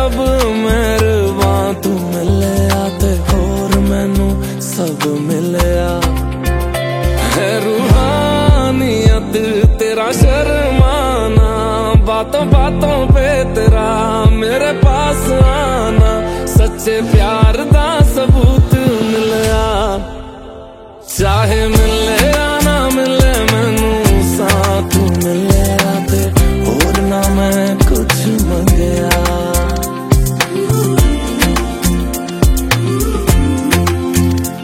रब मेहरबान तू मिलया ते होर मैनू सब मिलया है रूहानियत तेरा शर्माना बातों बातों पे तेरा मेरे पास आना सच्चे प्यार दा सबूत मिलया चाहे मिले